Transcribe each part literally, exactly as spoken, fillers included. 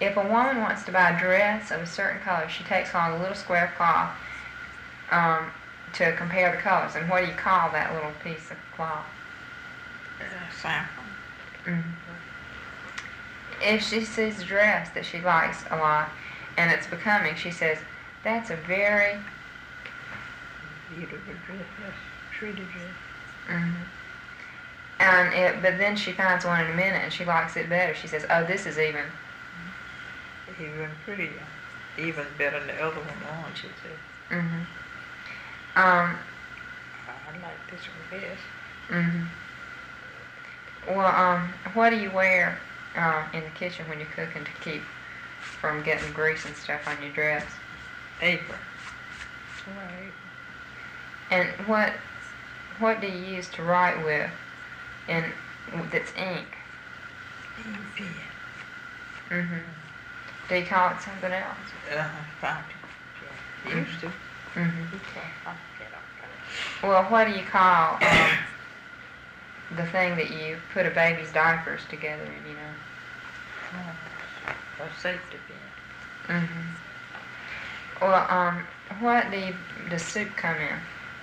if a woman wants to buy a dress of a certain color, she takes along a little square of cloth um, to compare the colors. And what do you call that little piece of cloth? Uh, sample. Mm-hmm. If she sees a dress that she likes a lot and it's becoming, she says, that's a very Beautiful dress, yes, pretty dress. Mm-hmm. And it, but then she finds one in a minute and she likes it better. She says, "Oh, this is even." Even prettier, even better than the other one on, she said. Mm-hmm. Um. I like this one best. Mm-hmm. Well, um, what do you wear uh, in the kitchen when you're cooking to keep from getting grease and stuff on your dress? Apron. Right. And what what do you use to write with? And that's ink. Ink pen. Mm-hmm. Do you call it something else? Uh, fountain. Yeah. Used to. Mm-hmm. Okay. Well, what do you call um, the thing that you put a baby's diapers together in? You know. Oh, a safety pin. Mm-hmm. Well, um, what do you, does soup come in?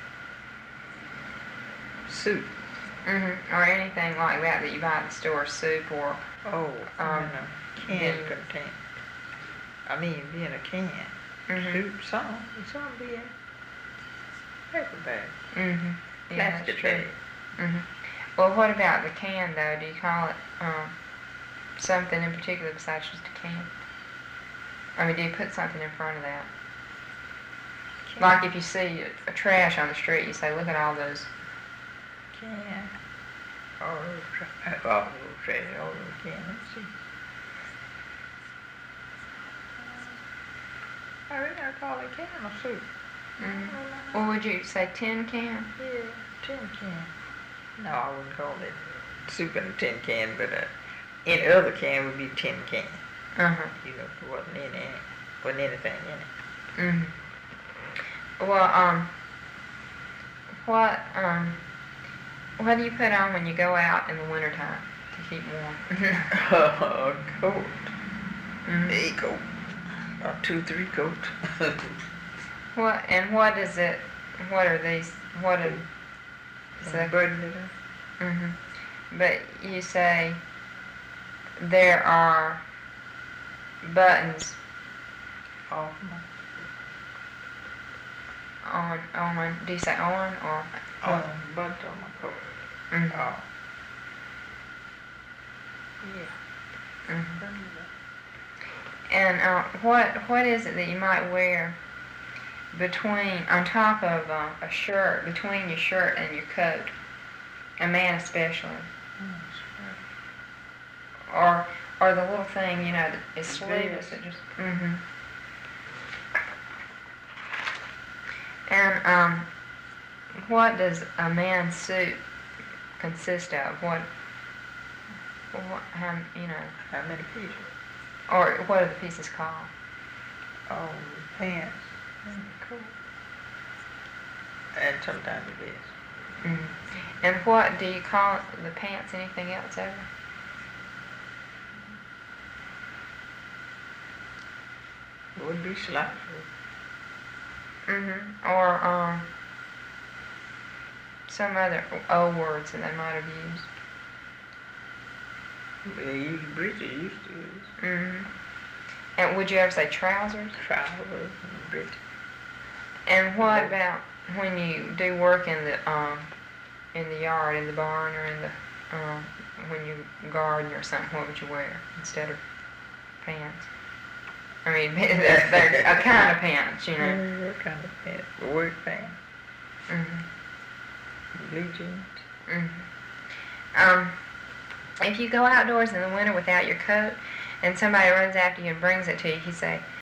Soup. Mm-hmm. Or anything like that that you buy at the store, soup or Oh, um, in a can contain. I mean, be in a can. Mm-hmm. Soup, some, some be in paper bag. Mm-hmm. Yeah, that's Plastic true. bag. Mm-hmm. Well, what about the can though? Do you call it um, something in particular besides just a can? I mean, do you put something in front of that? Can. Like if you see a, a trash on the street, you say, "Look at all those." Can. Or tra- oh, trash, oh, can. Let's see. I really I call it can of soup. Mm-hmm. Well, would you say tin can? Yeah, tin can. No, I wouldn't call it soup in a tin can, but uh, any other can would be tin can. Uh-huh. You know, there wasn't any, wasn't anything in it. Mm-hmm. Well, um, what, um, what do you put on when you go out in the wintertime to keep warm? A coat. Mm-hmm. A coat. Or two, three coats. What, and what is it, what are these, what are, is that? Button it up. Mm-hmm. But you say there are buttons Off my on, on, do you say on or on what? buttons on my coat. Mm-hmm. Oh. Yeah. Mm-hmm. Button it up. And uh, what what is it that you might wear between, on top of uh, a shirt, between your shirt and your coat? A man especially. Oh, Or or the little thing, you know, that is sleeveless Sleeves. that just. Mm-hmm. And um, what does a man's suit consist of? What, what how, you know, how many pieces? or what are the pieces called? Oh, pants and coat. And sometimes it is. Mm-hmm. And what do you call the pants? Anything else ever? It would be slouch. Mm-hmm. Or um, some other old words that they might have used. They use breeches, used to use Mm-hmm. And would you ever say trousers? trousers and breeches. And what No. about when you do work in the um, in the yard, in the barn, or in the um, when you garden or something? What would you wear instead of pants? I mean, they're, they're a kind of pants, you know. Mm, what kind of pants? Work pants. Mm-hmm. Blue jeans. Mm-hmm. Um, if you go outdoors in the winter without your coat, and somebody runs after you and brings it to you, you say,